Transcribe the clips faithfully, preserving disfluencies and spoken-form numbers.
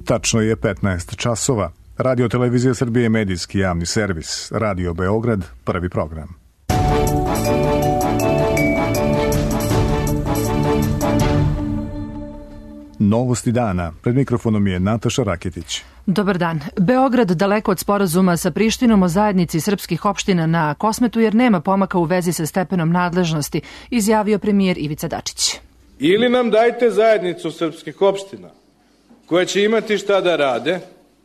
Tačno je petnaest časova. Radio Televizija Srbije, medijski javni servis. Radio Beograd, prvi program. Novosti dana. Pred mikrofonom je Nataša Raketić. Dobar dan. Beograd daleko od sporazuma sa Prištinom o zajednici srpskih opština na Kosmetu jer nema pomaka u vezi sa stepenom nadležnosti, izjavio premijer Ivica Dačić. Ili nam dajte zajednicu srpskih opština koja će imati šta da rade,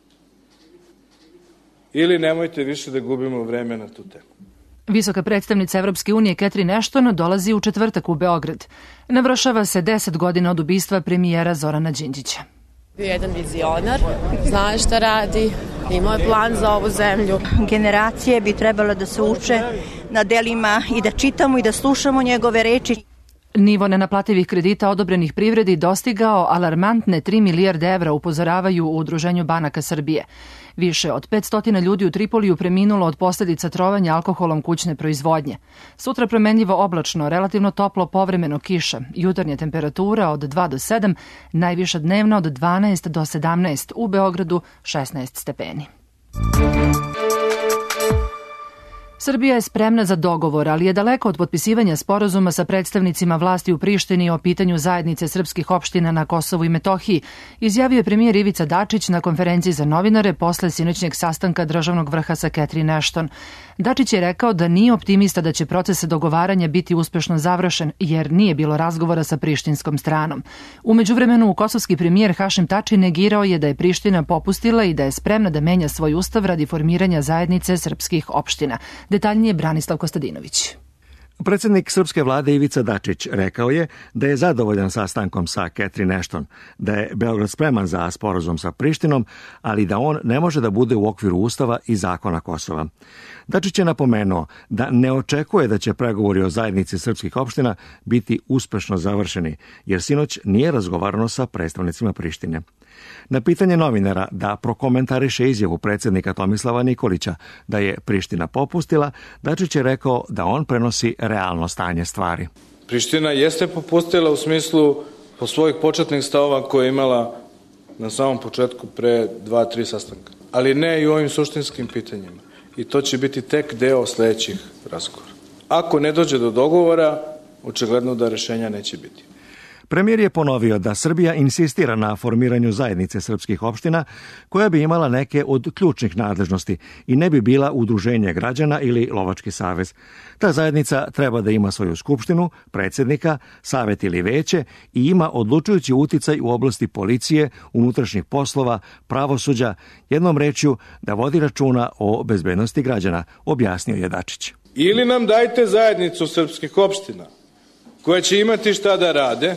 ili nemojte više da gubimo vreme na tu temu. Visoka predstavnica Evropske unije Catherine Ashton dolazi u četvrtak u Beograd. Navršava se deset godina od ubistva premijera Zorana Đinđića. Bio je jedan vizionar, zna šta radi, imao je plan za ovu zemlju. Generacije bi trebalo da se uče na delima i da čitamo i da slušamo njegove reči. Nivo nenaplativih kredita odobrenih privredi dostigao alarmantne tri milijarde evra, upozoravaju u Udruženju banaka Srbije. Više od petsto ljudi u Tripoliju preminulo od posljedica trovanja alkoholom kućne proizvodnje. Sutra promenljivo oblačno, relativno toplo, povremeno kiša. Jutarnja temperatura od dva do sedam, najviša dnevna od dvanaest do sedamnaest, u Beogradu šesnaest stepeni. Srbija je spremna za dogovor, ali je daleko od potpisivanja sporazuma sa predstavnicima vlasti u Prištini o pitanju zajednice srpskih opština na Kosovu i Metohiji, izjavio je premijer Ivica Dačić na konferenciji za novinare posle sinoćnjeg sastanka državnog vrha sa Catherine Ashton. Dačić je rekao da nije optimista da će proces dogovaranja biti uspešno završen, jer nije bilo razgovora sa prištinskom stranom. U međuvremenu, kosovski premijer Hašim Tači negirao je da je Priština popustila i da je spremna da menja svoj ustav radi formiranja zajednice srpskih opština. Detaljnije Branislav Kostadinović. Predsjednik srpske vlade Ivica Dačić rekao je da je zadovoljan sastankom sa Catherine Ashton, da je Beograd spreman za sporazum sa Prištinom, ali da on ne može da bude u okviru ustava i zakona Kosova. Dačić je napomenuo da ne očekuje da će pregovori o zajednici srpskih opština biti uspešno završeni, jer sinoć nije razgovarano sa predstavnicima Prištine. Na pitanje novinara da prokomentariše izjavu predsjednika Tomislava Nikolića da je Priština popustila, Dačić je rekao da on prenosi realno stanje stvari. Priština jeste popustila u smislu po svojih početnih stavova koje je imala na samom početku pre dva, tri sastanka. Ali ne i u ovim suštinskim pitanjima. I to će biti tek deo sledećih razgovora. Ako ne dođe do dogovora, očigledno da rešenja neće biti. Premijer je ponovio da Srbija insistira na formiranju zajednice srpskih opština koja bi imala neke od ključnih nadležnosti i ne bi bila udruženje građana ili lovački savez. Ta zajednica treba da ima svoju skupštinu, predsjednika, savet ili veće i ima odlučujući uticaj u oblasti policije, unutrašnjih poslova, pravosuđa, jednom rečju da vodi računa o bezbednosti građana, objasnio je Dačić. Ili nam dajte zajednicu srpskih opština koja će imati šta da rade,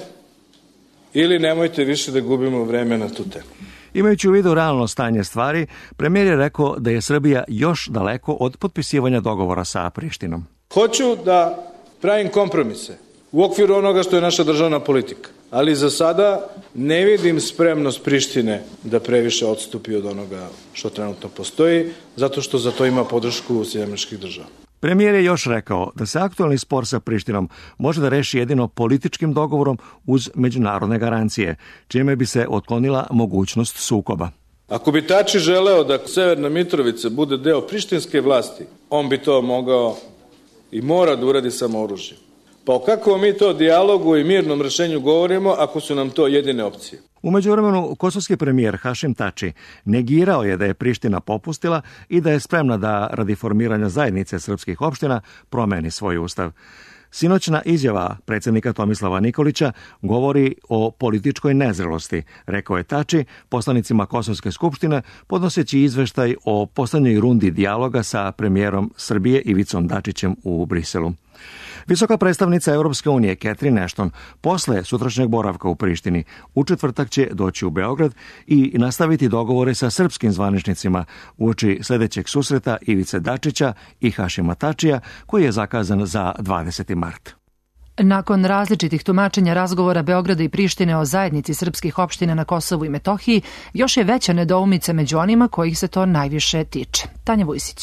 ili nemojte više da gubimo vreme na tu temu. Imajući u vidu realno stanje stvari, premijer je rekao da je Srbija još daleko od potpisivanja dogovora sa Prištinom. Hoću da pravim kompromise u okviru onoga što je naša državna politika, ali za sada ne vidim spremnost Prištine da previše odstupi od onoga što trenutno postoji, zato što za to ima podršku Sjedinjenih Američkih Država. Premijer je još rekao da se aktualni spor sa Prištinom može da reši jedino političkim dogovorom uz međunarodne garancije, čime bi se otklonila mogućnost sukoba. Ako bi Tači želeo da Severna Mitrovica bude deo prištinske vlasti, on bi to mogao i mora da uradi samo oružjem. Pa o kakvom mi to dijalogu i mirnom rešenju govorimo ako su nam to jedine opcije? U međuvremenu, kosovski premijer Hašim Tači negirao je da je Priština popustila i da je spremna da radi formiranja zajednice srpskih opština promeni svoj ustav. Sinoćna izjava predsjednika Tomislava Nikolića govori o političkoj nezrelosti, rekao je Tači poslanicima Kosovske skupštine podnoseći izveštaj o poslednjoj rundi dijaloga sa premijerom Srbije Ivicom Dačićem u Briselu. Visoka predstavnica Europske unije Catherine Ashton posle sutrašnjeg boravka u Prištini u četvrtak će doći u Beograd i nastaviti dogovore sa srpskim zvaničnicima uoči sljedećeg susreta Ivice Dačića i Hašima Tačija koji je zakazan za dvadeseti mart. Nakon različitih tumačenja razgovora Beograda i Prištine o zajednici srpskih opština na Kosovu i Metohiji, još je veća nedoumica među onima kojih se to najviše tiče. Tanja Vujsić.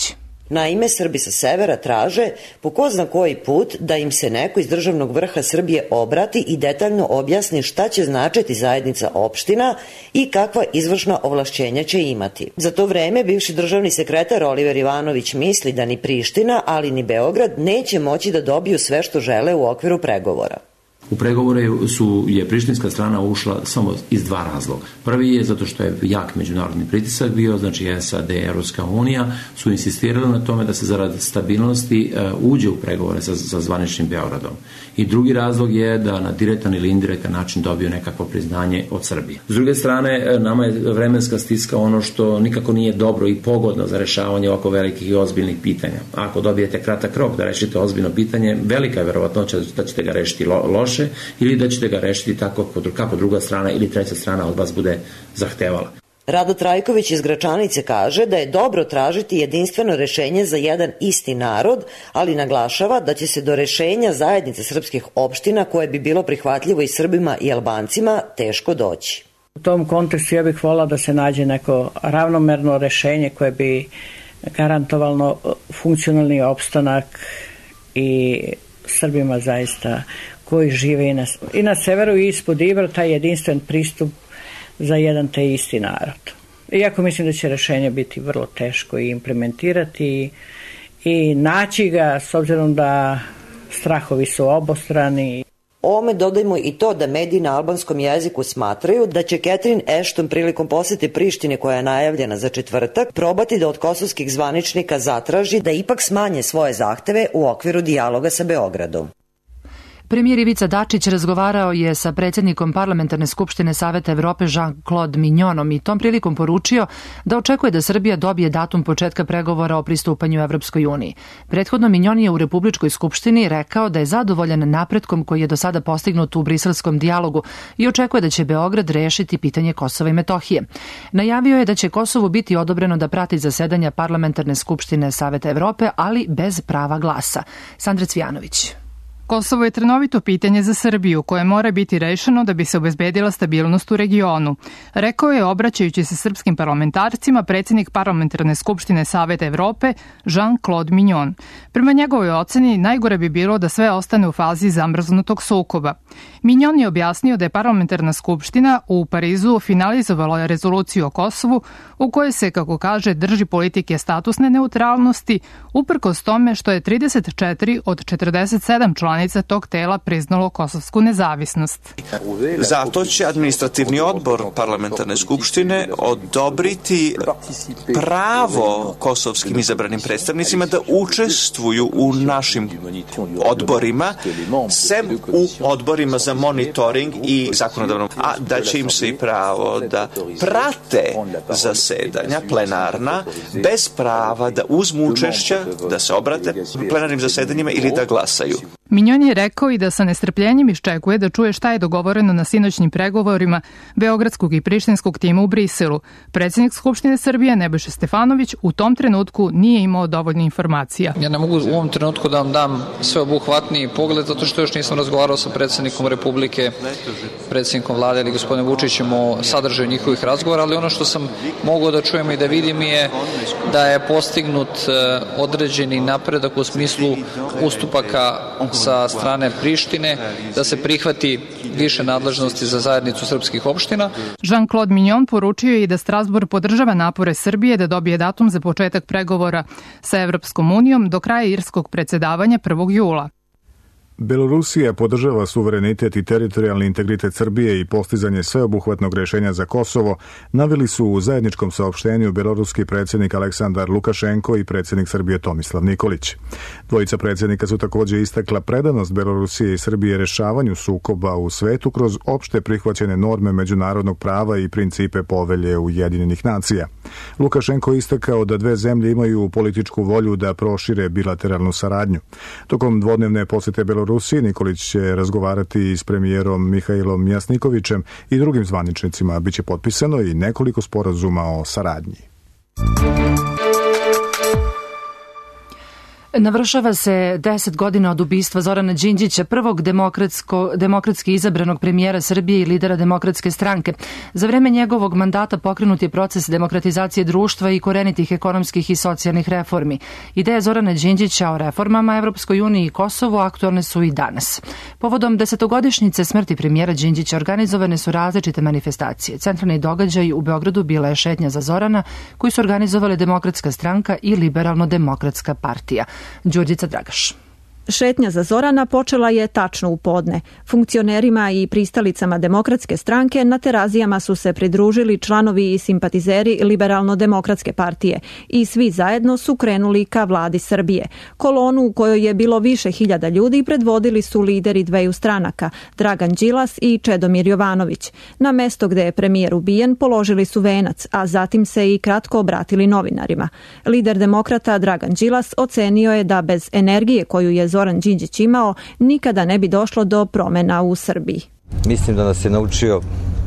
Naime, Srbi sa severa traže po ko zna koji put da im se neko iz državnog vrha Srbije obrati i detaljno objasni šta će značiti zajednica opština i kakva izvršna ovlašćenja će imati. Za to vreme bivši državni sekretar Oliver Ivanović misli da ni Priština, ali ni Beograd neće moći da dobiju sve što žele u okviru pregovora. U pregovore su, je prištinska strana ušla samo iz dva razloga. Prvi je zato što je jak međunarodni pritisak bio, znači S A D i Evropska unija su insistirali na tome da se zarad stabilnosti uh, uđe u pregovore sa, sa zvaničnim Beogradom. I drugi razlog je da na direktan ili indirektan način dobiju nekakvo priznanje od Srbije. S druge strane, nama je vremenska stiska ono što nikako nije dobro i pogodno za rešavanje ovako velikih i ozbiljnih pitanja. Ako dobijete kratak rok da rešite ozbiljno pitanje, velika je verovatnoća da ćete ga rešiti lo, loše ili da ćete ga rešiti tako kako druga strana ili treća strana od vas bude zahtevala. Rado Trajković iz Gračanice kaže da je dobro tražiti jedinstveno rešenje za jedan isti narod, ali naglašava da će se do rešenja zajednice srpskih opština koje bi bilo prihvatljivo i Srbima i Albancima teško doći. U tom kontekstu ja bih volila da se nađe neko ravnomerno rešenje koje bi garantovalo funkcionalni opstanak i Srbima zaista koji žive i na, i na severu i ispod Ibra, taj jedinstven pristup za jedan te isti narod. Iako mislim da će rešenje biti vrlo teško i implementirati i naći ga s obzirom da strahovi su obostrani. Ovome dodajmo i to da mediji na albanskom jeziku smatraju da će Catherine Ashton prilikom posete Prištine koja je najavljena za četvrtak probati da od kosovskih zvaničnika zatraži da ipak smanje svoje zahteve u okviru dijaloga sa Beogradom. Premijer Ivica Dačić razgovarao je sa predsjednikom Parlamentarne skupštine Saveta Evrope Jean-Claude Mignonom i tom prilikom poručio da očekuje da Srbija dobije datum početka pregovora o pristupanju Evropskoj uniji. Prethodno Mignon je u Republičkoj skupštini rekao da je zadovoljan napretkom koji je do sada postignut u briselskom dijalogu i očekuje da će Beograd rešiti pitanje Kosova i Metohije. Najavio je da će Kosovu biti odobreno da prati zasedanja Parlamentarne skupštine Saveta Evrope, ali bez prava glasa. Sandra Cvijanović. Kosovo je trnovito pitanje za Srbiju koje mora biti rešeno da bi se obezbedila stabilnost u regionu, rekao je obraćajući se srpskim parlamentarcima predsjednik Parlamentarne skupštine Saveta Evrope Jean-Claude Mignon. Prema njegovoj oceni najgore bi bilo da sve ostane u fazi zamrznutog sukoba. Mignon je objasnio da je Parlamentarna skupština u Parizu finalizovala rezoluciju o Kosovu u kojoj se, kako kaže, drži politike statusne neutralnosti uprkos tome što je trideset četiri od četrdeset sedam članica tog tela priznalo kosovsku nezavisnost. Zato će administrativni odbor Parlamentarne skupštine odobriti pravo kosovskim izabranim predstavnicima da učestvuju u našim odborima, sem u odborima za monitoring i zakonodavnom, a da će im se i pravo da prate zasedanja plenarna bez prava da uzmu učešća, da se obrate plenarnim zasedanjima ili da glasaju. Mignon je rekao i da sa nestrpljenjem iščekuje da čuje šta je dogovoreno na sinoćnim pregovorima beogradskog i prištinskog tima u Briselu. Predsjednik Skupštine Srbije Nebojša Stefanović u tom trenutku nije imao dovoljno informacija. Ja ne mogu u ovom trenutku da vam dam sveobuhvatniji pogled zato što još nisam razgovarao sa predsjednikom Republike, predsjednikom vlade ili gospodinom Vučićem o sadržaju njihovih razgovora, ali ono što sam mogao da čujem i da vidim je da je postignut određeni napredak u smislu ustupaka sa strane Prištine, da se prihvati više nadležnosti za zajednicu srpskih opština. Jean-Claude Mignon poručio je i da Strasbourg podržava napore Srbije da dobije datum za početak pregovora sa Evropskom unijom do kraja irskog predsjedavanja prvog jula. Belorusija podržava suverenitet i teritorijalni integritet Srbije i postizanje sveobuhvatnog rešenja za Kosovo, naveli su u zajedničkom saopštenju beloruski predsjednik Aleksandar Lukašenko i predsjednik Srbije Tomislav Nikolić. Dvojica predsjednika su također istakla predanost Belorusije i Srbije rešavanju sukoba u svetu kroz opšte prihvaćene norme međunarodnog prava i principe povelje Ujedinjenih nacija. Lukašenko istakao da dve zemlje imaju političku volju da prošire bilateralnu saradnju. Tokom dvodnevne posete Belorusije Rusiji Nikolić će razgovarati s premijerom Mihajlom Jasnikovićem i drugim zvaničnicima. Biće potpisano i nekoliko sporazuma o saradnji. Navršava se deset godina od ubistva Zorana Đinđića, prvog demokratski izabranog premijera Srbije i lidera Demokratske stranke. Za vreme njegovog mandata pokrenut je proces demokratizacije društva i korenitih ekonomskih i socijalnih reformi. Ideje Zorana Đinđića o reformama Evropskoj uniji i Kosovu aktualne su i danas. Povodom desetogodišnjice smrti premijera Đinđića organizovane su različite manifestacije. Centralni događaj u Beogradu bila je šetnja za Zorana, koju su organizovale Demokratska stranka i Liberalno-demokratska partija. Đurđica Dragaš. Šetnja za Zorana počela je tačno u podne. Funkcionerima i pristalicama Demokratske stranke na Terazijama su se pridružili članovi i simpatizeri Liberalno-demokratske partije i svi zajedno su krenuli ka vladi Srbije. Kolonu u kojoj je bilo više hiljada ljudi predvodili su lideri dveju stranaka, Dragan Đilas i Čedomir Jovanović. Na mesto gde je premijer ubijen položili su venac, a zatim se i kratko obratili novinarima. Lider demokrata Dragan Đilas ocenio je da bez energije koju je Zoran Đinđić imao, nikada ne bi došlo do promena u Srbiji. Mislim da nas je naučio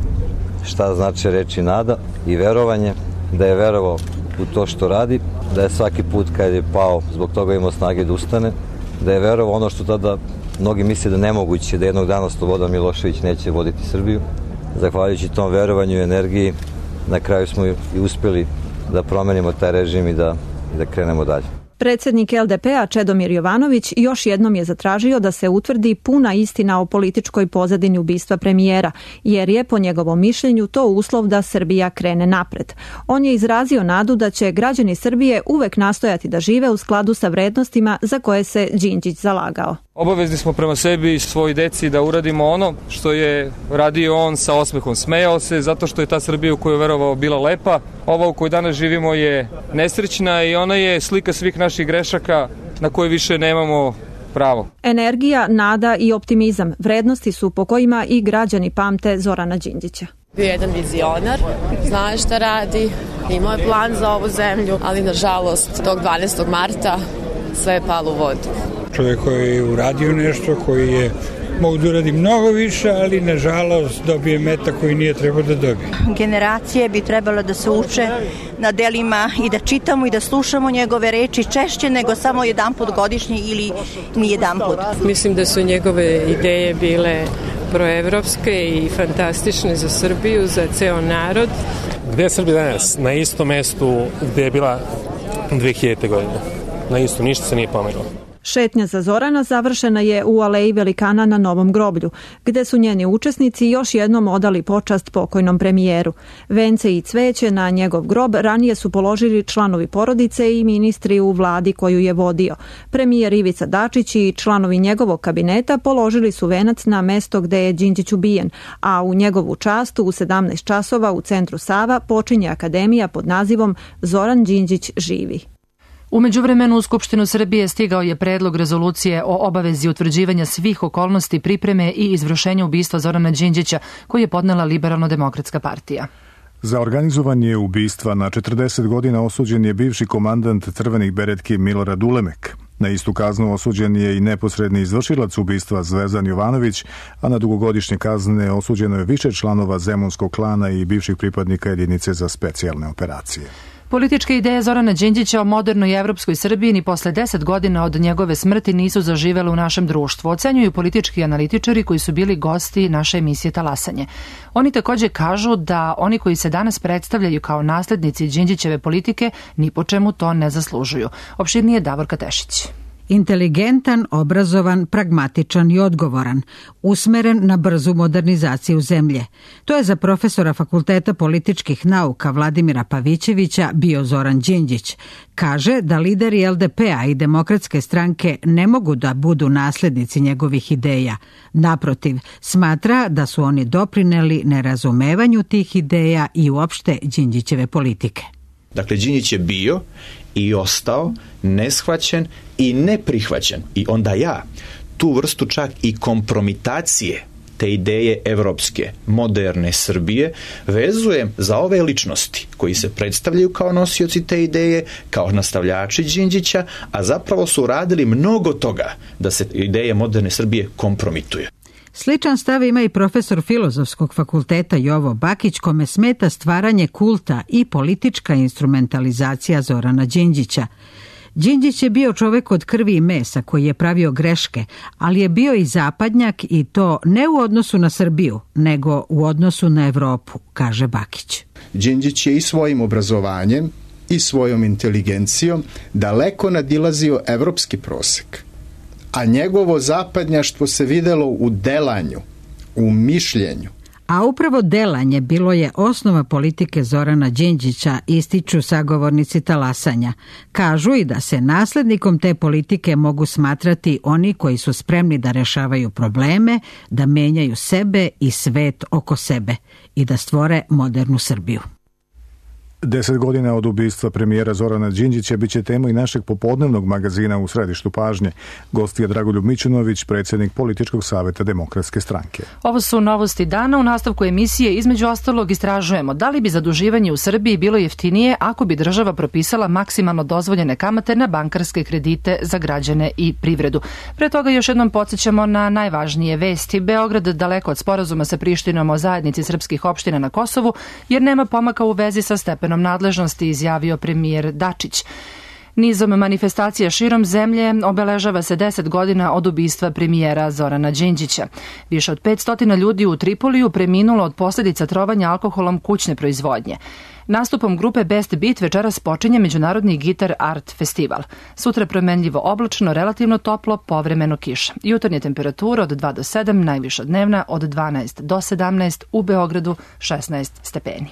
šta znači reči nada i verovanje, da je verovao u to što radi, da je svaki put kad je pao zbog toga imao snage da ustane, da je verovao ono što tada mnogi misle da nemoguće, da jednog dana Slobodan Milošević neće voditi Srbiju. Zahvaljujući tom verovanju i energiji, na kraju smo i uspeli da promenimo taj režim i da, i da krenemo dalje. Predsjednik L D P-a Čedomir Jovanović još jednom je zatražio da se utvrdi puna istina o političkoj pozadini ubistva premijera, jer je po njegovom mišljenju to uslov da Srbija krene napred. On je izrazio nadu da će građani Srbije uvek nastojati da žive u skladu sa vrednostima za koje se Đinđić zalagao. Obavezni smo prema sebi i svoj deci da uradimo ono što je radio on sa osmehom. Smejao se zato što je ta Srbija u koju je verovao bila lepa. Ova u kojoj danas živimo je nesrećna i ona je slika svih naših grešaka na koje više nemamo pravo. Energija, nada i optimizam vrednosti su po kojima i građani pamte Zorana Đinđića. Bio je jedan vizionar, zna šta radi, imao je plan za ovu zemlju, ali nažalost tog dvanaestog marta sve je palo u vodu. Čovjek koji je uradio nešto, koji je mogu da uradi mnogo više, ali nažalost dobije meta koji nije trebao da dobije. Generacije bi trebalo da se uče na delima i da čitamo i da slušamo njegove reči češće nego samo jedan put godišnje ili ni jedan put. Mislim da su njegove ideje bile proevropske i fantastične za Srbiju, za ceo narod. Gde je Srbija danas? Na istom mestu gde je bila dve hiljadite godine. Na isto, ništa se nije pomerilo. Šetnja za Zorana završena je u Aleji Velikana na Novom groblju, gde su njeni učesnici još jednom odali počast pokojnom premijeru. Vence i cveće na njegov grob ranije su položili članovi porodice i ministri u vladi koju je vodio. Premijer Ivica Dačić i članovi njegovog kabineta položili su venac na mesto gde je Đinđić ubijen, a u njegovu čast u sedamnaest časova u centru Sava počinje akademija pod nazivom Zoran Đinđić živi. U međuvremenu u Skupštinu Srbije stigao je predlog rezolucije o obavezi utvrđivanja svih okolnosti pripreme i izvršenja ubistva Zorana Đinđića, koji je podnela Liberalno-demokratska partija. Za organizovanje ubistva na četrdeset godina osuđen je bivši komandant crvenih beretki Milorad Ulemek. Na istu kaznu osuđen je i neposredni izvršilac ubistva Zvezdan Jovanović, a na dugogodišnje kazne osuđeno je više članova Zemunskog klana i bivših pripadnika jedinice za specijalne operacije. Političke ideje Zorana Đinđića o modernoj evropskoj Srbiji ni posle deset godina od njegove smrti nisu zaživele u našem društvu, ocenjuju politički analitičari koji su bili gosti naše emisije Talasanje. Oni takođe kažu da oni koji se danas predstavljaju kao naslednici Đinđićeve politike ni po čemu to ne zaslužuju. Opširnije Davorka Tešić. Inteligentan, obrazovan, pragmatičan i odgovoran, usmeren na brzu modernizaciju zemlje. To je za profesora Fakulteta političkih nauka Vladimira Pavićevića bio Zoran Đinđić. Kaže da lideri L D P-a i Demokratske stranke ne mogu da budu naslednici njegovih ideja. Naprotiv, smatra da su oni doprineli nerazumevanju tih ideja i uopšte Đinđićeve politike. Dakle, Đinđić je bio i ostao neshvaćen i neprihvaćen. I onda ja tu vrstu čak i kompromitacije te ideje evropske, moderne Srbije vezujem za ove ličnosti koji se predstavljaju kao nosioci te ideje, kao nastavljači Đinđića, a zapravo su radili mnogo toga da se ideje moderne Srbije kompromituju. Sličan stav ima i profesor Filozofskog fakulteta Jovo Bakić, kome smeta stvaranje kulta i politička instrumentalizacija Zorana Đinđića. Đinđić je bio čovek od krvi i mesa koji je pravio greške, ali je bio i zapadnjak i to ne u odnosu na Srbiju, nego u odnosu na Evropu, kaže Bakić. Đinđić je i svojim obrazovanjem i svojom inteligencijom daleko nadilazio evropski prosek, a njegovo zapadnjaštvo se videlo u delanju, u mišljenju. A upravo delanje bilo je osnova politike Zorana Đinđića, ističu sagovornici talasanja. Kažu i da se naslednikom te politike mogu smatrati oni koji su spremni da rešavaju probleme, da menjaju sebe i svet oko sebe i da stvore modernu Srbiju. Deset godina od ubistva premijera Zorana Đinđića biće tema i našeg popodnevnog magazina U središtu pažnje. Gost je Dragoljub Mićunović, predsjednik Političkog saveta Demokratske stranke. Ovo su novosti dana. U nastavku emisije između ostalog istražujemo da li bi zaduživanje u Srbiji bilo jeftinije ako bi država propisala maksimalno dozvoljene kamate na bankarske kredite za građane i privredu. Pre toga još jednom podsjećamo na najvažnije vesti. Beograd daleko od sporazuma sa Prištinom o zajednici srpskih opština na Kosovu, jer nema pomaka u vezi sa stepenom nadležnosti, izjavio premijer Dačić. Nizom manifestacija širom zemlje obeležava se deset godina od ubistva premijera Zorana Đinđića. Više od petsto ljudi u Tripoliju preminulo od posljedica trovanja alkoholom kućne proizvodnje. Nastupom grupe Best Beat večeras počinje Međunarodni Gitar Art Festival. Sutra promenljivo oblačno, relativno toplo, povremeno kiša. Jutarnje temperature od dva do sedam, najviša dnevna od dvanaest do sedamnaest, u Beogradu šesnaest stepeni.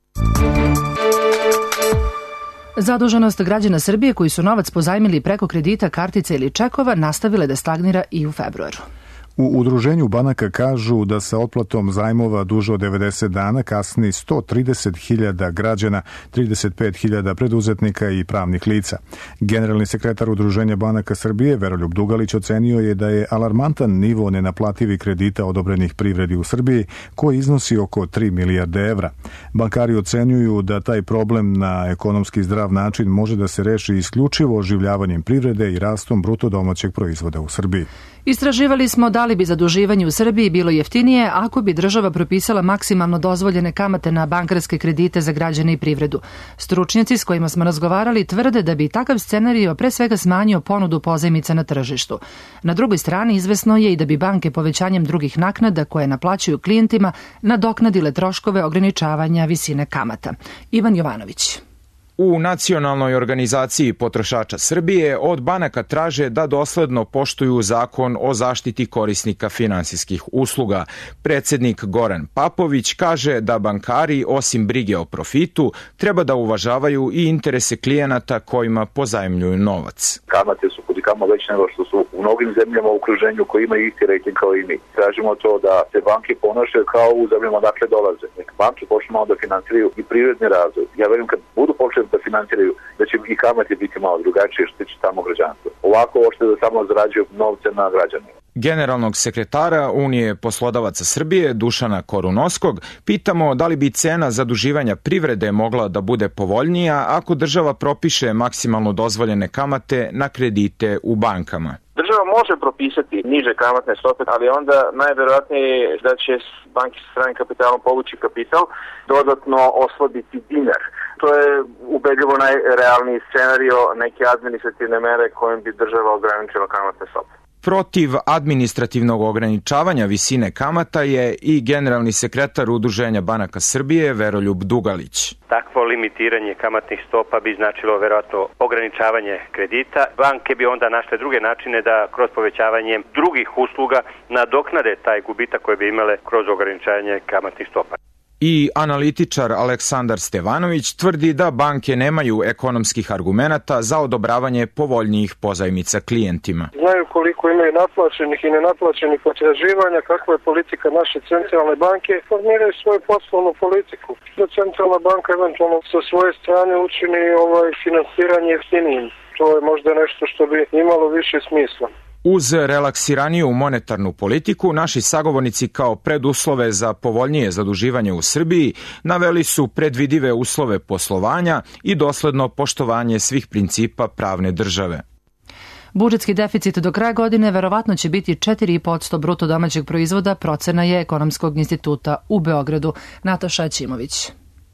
Zaduženost građana Srbije koji su novac pozajmili preko kredita, kartica ili čekova nastavile da stagnira i u februaru. U udruženju banaka kažu da sa otplatom zajmova duže od devedeset dana kasni sto trideset hiljada građana, trideset pet hiljada preduzetnika i pravnih lica. Generalni sekretar Udruženja banaka Srbije Veroljub Dugalić ocenio je da je alarmantan nivo nenaplativih kredita odobrenih privredi u Srbiji, koji iznosi oko tri milijarde evra. Bankari ocenjuju da taj problem na ekonomski zdrav način može da se reši isključivo oživljavanjem privrede i rastom bruto domaćeg proizvoda u Srbiji. Istraživali smo da li bi zaduživanje u Srbiji bilo jeftinije ako bi država propisala maksimalno dozvoljene kamate na bankarske kredite za građane i privredu. Stručnjaci s kojima smo razgovarali tvrde da bi takav scenario pre svega smanjio ponudu pozajmica na tržištu. Na drugoj strani izvesno je i da bi banke povećanjem drugih naknada koje naplaćuju klijentima nadoknadile troškove ograničavanja visine kamata. Ivan Jovanović. U Nacionalnoj organizaciji potrošača Srbije od banaka traže da dosledno poštuju zakon o zaštiti korisnika finansijskih usluga. Predsednik Goran Papović kaže da bankari, osim brige o profitu, treba da uvažavaju i interese klijenata kojima pozajmljuju novac. Kamate su kudikamo veće nego što su u mnogim zemljama u okruženju koji imaju isti rating kao i mi. Tražimo to da se banke ponašaju kao u zemljama odakle dolaze. Nek banke počnu malo da finansiraju i privredni razvoj. Ja verujem kad budu počeli da finansiraju, da će i kamate biti malo drugačije što će tamo građanstvo. Ovako ošte da samo zarađuju novce na građanima. Generalnog sekretara Unije poslodavaca Srbije Dušana Korunoskog pitamo da li bi cena zaduživanja privrede mogla da bude povoljnija ako država propiše maksimalno dozvoljene kamate na kredite u bankama. Država može propisati niže kamatne stope, ali onda najverovatnije je da će banke sa stranim kapitalom povući kapital, dodatno oslabiti dinar. To je ubedljivo najrealniji scenario, neke administrativne mere kojim bi država ograničila kamatne stope. Protiv administrativnog ograničavanja visine kamata je i generalni sekretar Udruženja banaka Srbije Veroljub Dugalić. Takvo limitiranje kamatnih stopa bi značilo verovatno ograničavanje kredita. Banke bi onda našle druge načine da kroz povećavanje drugih usluga nadoknade taj gubitak koje bi imale kroz ograničavanje kamatnih stopa. I analitičar Aleksandar Stevanović tvrdi da banke nemaju ekonomskih argumenata za odobravanje povoljnijih pozajmica klijentima. Znaju koliko imaju naplaćenih i nenaplaćenih potraživanja, kakva je politika naše centralne banke, formiraju svoju poslovnu politiku. Da centralna banka eventualno sa svoje strane učini ovaj finansiranje jeftinijim. To je možda nešto što bi imalo više smisla. Uz relaksiraniju monetarnu politiku, naši sagovornici kao preduslove za povoljnije zaduživanje u Srbiji naveli su predvidive uslove poslovanja i dosledno poštovanje svih principa pravne države. Budžetski deficit do kraja godine verovatno će biti četiri zarez pet posto bruto domaćeg proizvoda, procena je Ekonomskog instituta u Beogradu. Nataša Ćimović.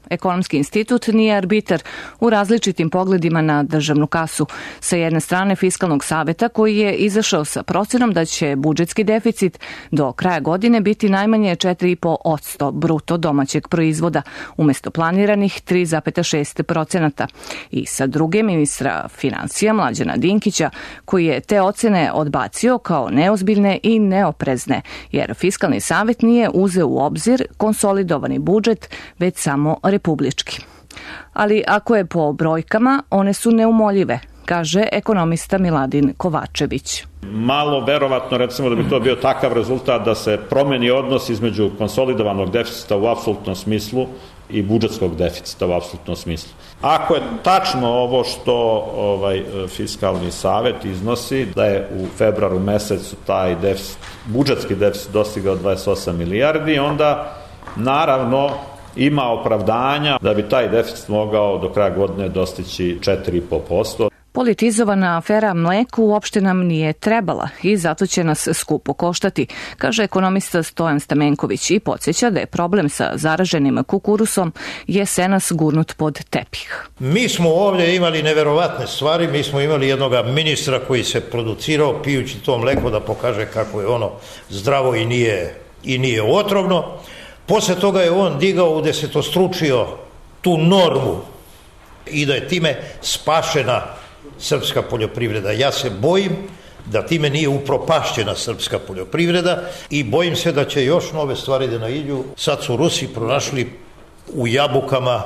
Ekonomski institut nije arbitar u različitim pogledima na državnu kasu. Sa jedne strane Fiskalnog saveta koji je izašao sa procenom da će budžetski deficit do kraja godine biti najmanje četiri zarez pet posto bruto domaćeg proizvoda umesto planiranih tri zarez šest posto. I sa druge ministra financija Mlađana Dinkića koji je te ocene odbacio kao neozbiljne i neoprezne jer Fiskalni savet nije uzeo u obzir konsolidovani budžet već samo republički. Ali ako je po brojkama, one su neumoljive, kaže ekonomista Miladin Kovačević. Malo verovatno recimo da bi to bio takav rezultat da se promeni odnos između konsolidovanog deficita u apsolutnom smislu i budžetskog deficita u apsolutnom smislu. Ako je tačno ovo što ovaj Fiskalni savet iznosi, da je u februaru mesecu taj deficit, budžetski deficit dostigao dvadeset osam milijardi, onda naravno ima opravdanja da bi taj deficit mogao do kraja godine dostići četiri zarez pet posto. Politizovana afera mleku uopšte nam nije trebala i zato će nas skupo koštati, kaže ekonomista Stojan Stamenković i podsjeća da je problem sa zaraženim kukurusom jesenas gurnut pod tepih. Mi smo ovdje imali neverovatne stvari, mi smo imali jednog ministra koji se producirao pijući to mleko da pokaže kako je ono zdravo i nije, i nije otrovno. Posle toga je on digao u desetostručio tu normu i da je time spašena srpska poljoprivreda. Ja se bojim da time nije upropašćena srpska poljoprivreda i bojim se da će još nove stvari da naiđu. Sad su Rusi pronašli u jabukama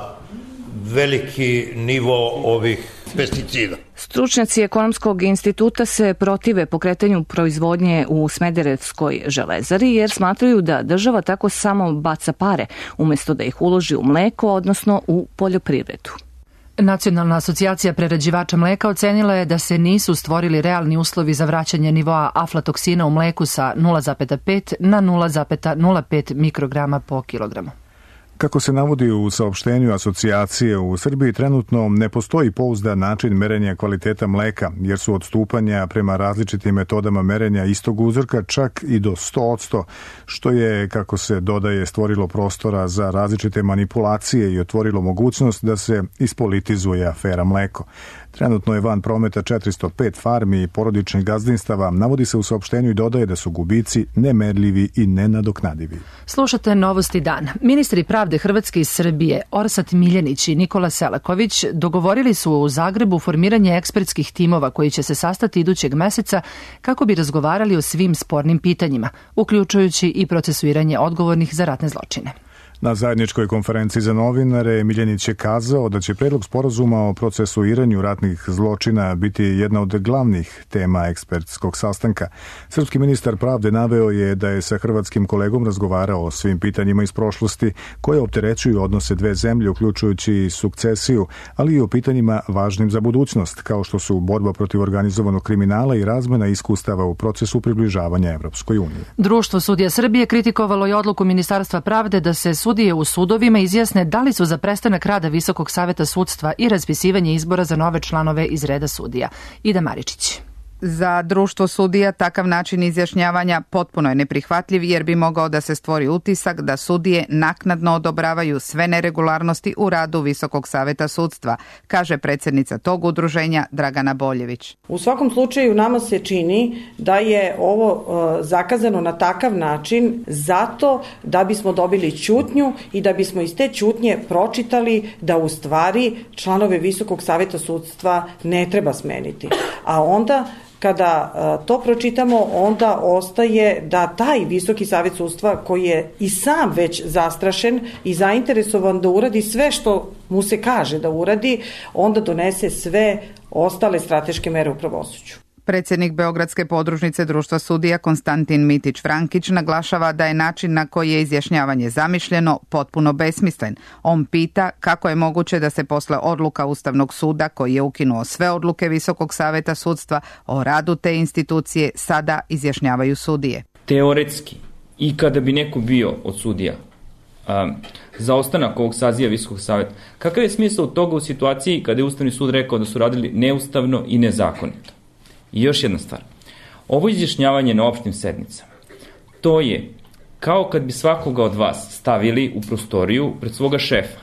veliki nivo ovih pesticida. Stručnjaci Ekonomskog instituta se protive pokretanju proizvodnje u Smederevskoj železari jer smatraju da država tako samo baca pare umjesto da ih uloži u mleko, odnosno u poljoprivredu. Nacionalna asocijacija prerađivača mleka ocenila je da se nisu stvorili realni uslovi za vraćanje nivoa aflatoksina u mleku sa nula zarez pet na nula zarez nula pet mikrograma po kilogramu. Kako se navodi u saopštenju asocijacije, u Srbiji trenutno ne postoji pouzdan način merenja kvaliteta mleka, jer su odstupanja prema različitim metodama merenja istog uzorka čak i do sto posto, što je, kako se dodaje, stvorilo prostora za različite manipulacije i otvorilo mogućnost da se ispolitizuje afera mleko. Trenutno je van prometa četiristo pet farmi i porodičnih gazdinstava, navodi se u saopštenju i dodaje da su gubici nemerljivi i nenadoknadivi. Slušate Novosti dana. Ministri pravde Hrvatske i Srbije Orsat Miljenić i Nikola Selaković dogovorili su u Zagrebu formiranje ekspertskih timova koji će se sastati idućeg meseca kako bi razgovarali o svim spornim pitanjima, uključujući i procesuiranje odgovornih za ratne zločine. Na zajedničkoj konferenciji za novinare Miljenić je kazao da će predlog sporazuma o procesuiranju ratnih zločina biti jedna od glavnih tema ekspertskog sastanka. Srpski ministar pravde naveo je da je sa hrvatskim kolegom razgovarao o svim pitanjima iz prošlosti koje opterećuju odnose dve zemlje, uključujući i sukcesiju, ali i o pitanjima važnim za budućnost, kao što su borba protiv organizovanog kriminala i razmena iskustava u procesu približavanja Evropskoj uniji. Društvo sudija Srbije kritikovalo je odluku Ministarstva pravde da se sudije u sudovima izjasne da li su za prestanak rada Visokog saveta sudstva i raspisivanje izbora za nove članove iz reda sudija. Ida Maričić. Za društvo sudija takav način izjašnjavanja potpuno je neprihvatljiv jer bi mogao da se stvori utisak da sudije naknadno odobravaju sve neregularnosti u radu Visokog saveta sudstva, kaže predsjednica tog udruženja Dragana Boljević. U svakom slučaju nama se čini da je ovo uh, zakazano na takav način zato da bismo dobili ćutnju i da bismo iz te ćutnje pročitali da u stvari članove Visokog saveta sudstva ne treba smeniti. A onda kada to pročitamo, onda ostaje da taj Visoki savet sudstva koji je i sam već zastrašen i zainteresovan da uradi sve što mu se kaže da uradi, onda donese sve ostale strateške mere u pravosuđu. Predsjednik Beogradske podružnice Društva sudija Konstantin Mitić-Frankić naglašava da je način na koji je izjašnjavanje zamišljeno potpuno besmislen. On pita kako je moguće da se posle odluka Ustavnog suda koji je ukinuo sve odluke Visokog saveta sudstva o radu te institucije sada izjašnjavaju sudije. Teoretski, i kada bi neko bio od sudija um, za ostanak ovog saziva Visokog saveta, kakav je smisao toga u situaciji kada je Ustavni sud rekao da su radili neustavno i nezakonito? I još jedna stvar, ovo izjašnjavanje na opštim sednicama, to je kao kad bi svakoga od vas stavili u prostoriju pred svoga šefa.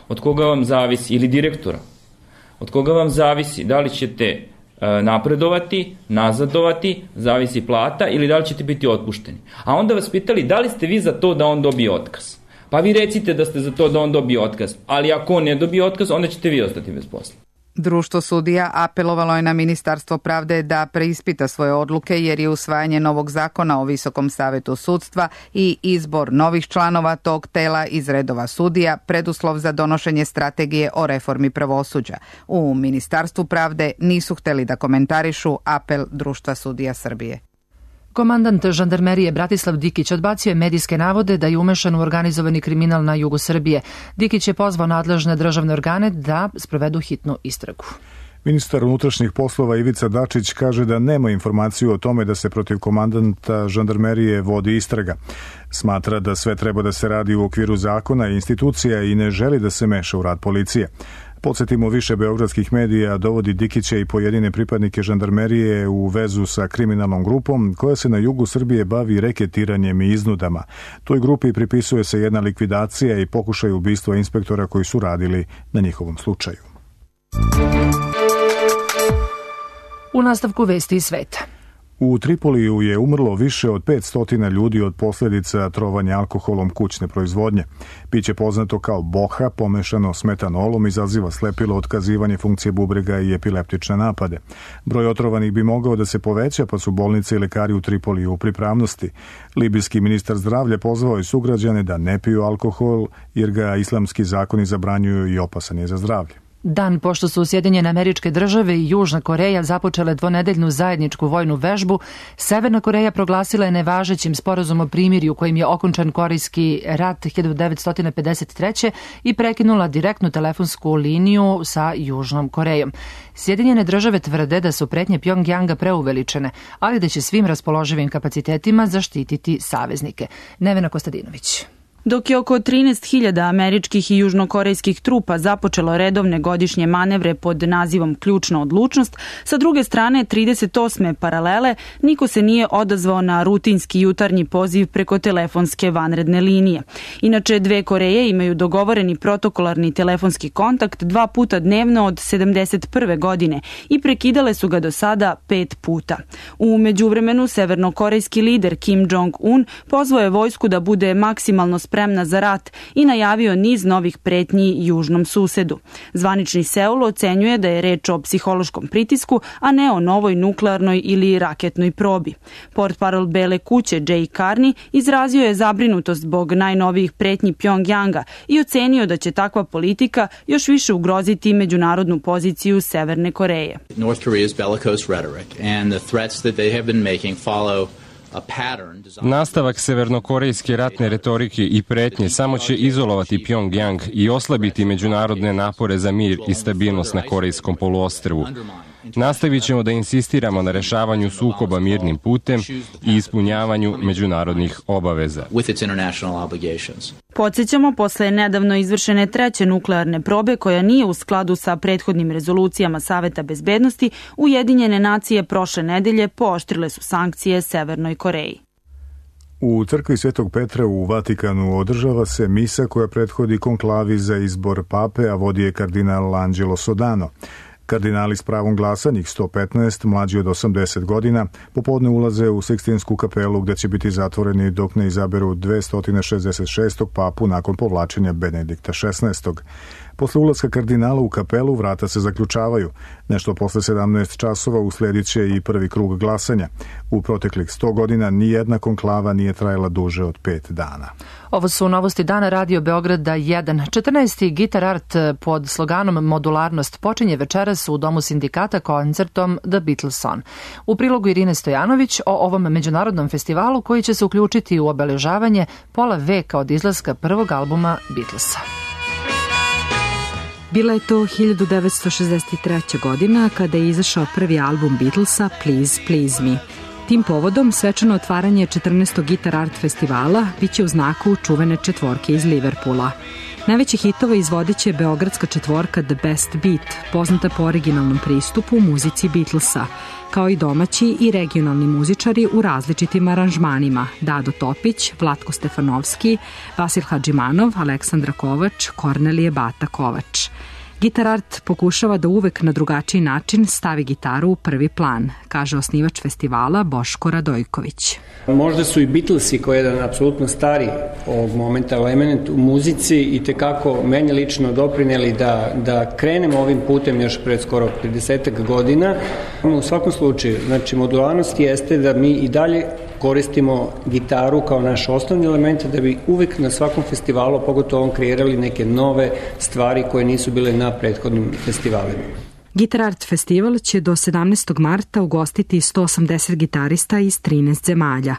Od koga vam zavisi, ili direktora, od koga vam zavisi da li ćete napredovati, nazadovati, zavisi plata ili da li ćete biti otpušteni. A onda vas pitali da li ste vi za to da on dobije otkaz. Pa vi recite da ste za to da on dobije otkaz, ali ako on ne dobije otkaz, onda ćete vi ostati bez posla. Društvo sudija apelovalo je na Ministarstvo pravde da preispita svoje odluke jer je usvajanje novog zakona o Visokom savetu sudstva i izbor novih članova tog tela iz redova sudija preduslov za donošenje strategije o reformi pravosuđa. U Ministarstvu pravde nisu hteli da komentarišu apel Društva sudija Srbije. Komandant žandarmerije Bratislav Dikić odbacio je medijske navode da je umešan u organizovani kriminal na jugu Srbije. Dikić je pozvao nadležne državne organe da sprovedu hitnu istragu. Ministar unutrašnjih poslova Ivica Dačić kaže da nema informaciju o tome da se protiv komandanta žandarmerije vodi istraga. Smatra da sve treba da se radi u okviru zakona i institucija i ne želi da se meša u rad policije. Podsjetimo, više beogradskih medija dovodi Dikića i pojedine pripadnike žandarmerije u vezu sa kriminalnom grupom koja se na jugu Srbije bavi reketiranjem i iznudama. Toj grupi pripisuje se jedna likvidacija i pokušaj ubistva inspektora koji su radili na njihovom slučaju. U nastavku vesti iz sveta. U Tripoliju je umrlo više od petsto ljudi od posljedica trovanja alkoholom kućne proizvodnje. Piće poznato kao boha, pomešano s metanolom, izaziva slepilo, otkazivanje funkcije bubrega i epileptične napade. Broj otrovanih bi mogao da se poveća, pa su bolnice i lekari u Tripoliju u pripravnosti. Libijski ministar zdravlja pozvao je sugrađane da ne piju alkohol, jer ga islamski zakoni zabranjuju i opasan je za zdravlje. Dan pošto su Sjedinjene Američke Države i Južna Koreja započele dvonedeljnu zajedničku vojnu vežbu, Severna Koreja proglasila je nevažećim sporazum o primirju kojim je okončan Korejski rat hiljadu devetsto pedeset treće i prekinula direktnu telefonsku liniju sa Južnom Korejom. Sjedinjene Države tvrde da su pretnje Pjongjanga preuveličene, ali da će svim raspoloživim kapacitetima zaštititi saveznike. Nevena Kostadinović. Dok je oko trinaest hiljada američkih i južnokorejskih trupa započelo redovne godišnje manevre pod nazivom Ključna odlučnost, sa druge strane trideset osme paralele niko se nije odazvao na rutinski jutarnji poziv preko telefonske vanredne linije. Inače, dve Koreje imaju dogovoreni protokolarni telefonski kontakt dva puta dnevno od sedamdeset prve godine i prekidale su ga do sada pet puta. U međuvremenu, severnokorejski lider Kim Jong-un pozvao je vojsku da bude maksimalno spremna za rat i najavio niz novih pretnji južnom susedu. Zvanični Seul ocenjuje da je reč o psihološkom pritisku, a ne o novoj nuklearnoj ili raketnoj probi. Portparol Bele kuće Jay Carney izrazio je zabrinutost zbog najnovijih pretnji Pjongjanga i ocenio da će takva politika još više ugroziti međunarodnu poziciju Severne Koreje. North Korea's bellicose rhetoric and the threats that they have been making follow Nastavak severnokorejske ratne retorike i pretnje samo će izolovati Pjongjang i oslabiti međunarodne napore za mir i stabilnost na Korejskom poluostrvu. Nastavit ćemo da insistiramo na rešavanju sukoba mirnim putem i ispunjavanju međunarodnih obaveza. Podsjećamo, posle nedavno izvršene treće nuklearne probe koja nije u skladu sa prethodnim rezolucijama Saveta bezbednosti, Ujedinjene nacije prošle nedelje pooštrile su sankcije Severnoj Koreji. U crkvi Svetog Petra u Vatikanu održava se misa koja prethodi konklavi za izbor pape, a vodi je kardinal Angelo Sodano. Kardinali s pravom glasa, njih sto petnaest, mlađi od osamdeset godina, popodne ulaze u Sikstinsku kapelu gde će biti zatvoreni dok ne izaberu dvesta šezdeset šestog papu nakon povlačenja Benedikta šesnaestog. Posle ulaska kardinala u kapelu vrata se zaključavaju. Nešto posle sedamnaest časova usledit će i prvi krug glasanja. U proteklih sto godina nijedna konklava nije trajala duže od pet dana. Ovo su novosti dana Radio Beograda jedan. četrnaesti Gitar Art pod sloganom Modularnost počinje večeras u Domu sindikata koncertom The Beatles Song. U prilogu Irine Stojanović o ovom međunarodnom festivalu koji će se uključiti u obeležavanje pola veka od izlaska prvog albuma Beatlesa. Bila je to hiljadu devetsto šezdeset treća godina kada je izašao prvi album Beatlesa Please Please Me. Tim povodom svečano otvaranje četrnaestog Guitar Art festivala biće u znaku čuvene četvorke iz Liverpoola. Najveći hitova izvodit će beogradska četvorka The Best Beat, poznata po originalnom pristupu muzici Beatlesa, kao i domaći i regionalni muzičari u različitim aranžmanima: Dado Topić, Vlatko Stefanovski, Vasil Hadžimanov, Aleksandra Kovač, Kornelije Bata Kovač. Guitar Art pokušava da uvek na drugačiji način stavi gitaru u prvi plan, kaže osnivač festivala Boško Radojković. Možda su i Beatlesi, koji je jedan apsolutno stari ovog momenta element u muzici, i tekako meni lično doprineli da, da krenemo ovim putem još pred skoro tridesetak godina. U svakom slučaju, znači modularnost jeste da mi i dalje koristimo gitaru kao naš osnovni element, da bi uvek na svakom festivalu, pogotovo kreirali neke nove stvari koje nisu bile na prethodnim festivalima. Guitar Art festival će do sedamnaestog marta ugostiti sto osamdeset gitarista iz trinaest zemalja.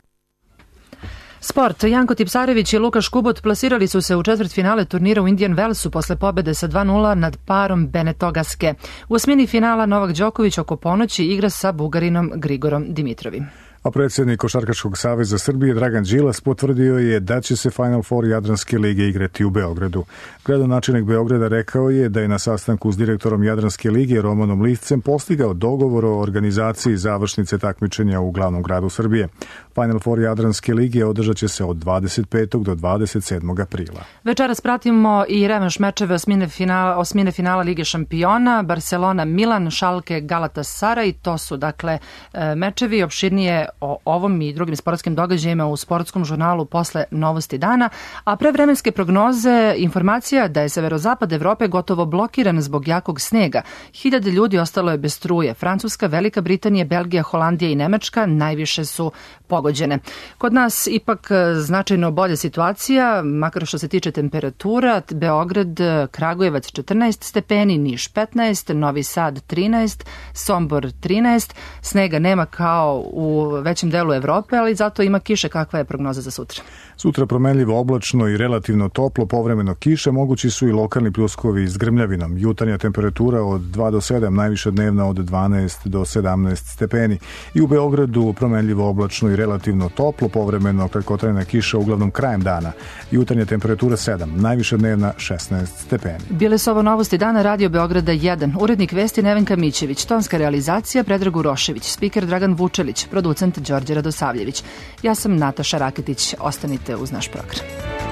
Sport. Janko Tipsarević i Lukaš Kubot plasirali su se u četvrtfinale turnira u Indian Wellsu posle pobede sa dva nula nad parom Benetogaske. U osmini finala Novak Đoković oko ponoći igra sa Bugarinom Grigorom Dimitrovim. A predsjednik Košarkaškog saveza Srbije Dragan Đilas potvrdio je da će se Final Four Jadranske lige igrati u Beogradu. Gradonačelnik Beograda rekao je da je na sastanku s direktorom Jadranske lige Romanom Liscem postigao dogovor o organizaciji završnice takmičenja u glavnom gradu Srbije. Final Four Jadranske lige održat će se od dvadeset petog do dvadeset sedmog aprila. Večeras pratimo i revanš mečeve osmine finala, osmine finala Lige šampiona, Barcelona, Milan, Schalke, Galatasaray. To su dakle mečevi. Opširnije o ovom i drugim sportskim događajima u sportskom žurnalu posle Novosti dana, a pre vremenske prognoze informacija da je severozapad Evrope gotovo blokiran zbog jakog snega. Hiljade ljudi ostalo je bez struje. Francuska, Velika Britanija, Belgija, Holandija i Nemačka najviše su pogođene. Kod nas ipak značajno bolja situacija, makar što se tiče temperatura. Beograd, Kragujevac četrnaest stepeni, Niš petnaest, Novi Sad trinaest, Sombor trinaest. Snega nema kao u većem delu Evrope, ali zato ima kiše. Kakva je prognoza za sutra? Sutra promenljivo oblačno i relativno toplo, povremeno kiše, mogući su i lokalni pljuskovi s grmljavinom. Jutarnja temperatura od dva do sedam, najviša dnevna od dvanaest do sedamnaest stepeni. I u Beogradu promenljivo oblačno i relativno toplo, povremeno kratkotrajna kiša uglavnom krajem dana. Jutarnja temperatura sedam, najviša dnevna šesnaest stepeni. Bile su ovo Novosti dana, Radio Beograda jedan. Urednik vesti Nevenka Mićević, tonska realizacija Predrag Urošević, spiker Dragan Vučelić, producent Đorđe Radosavljević. Ja sam Nataša Raketić. Ostanite uz naš program.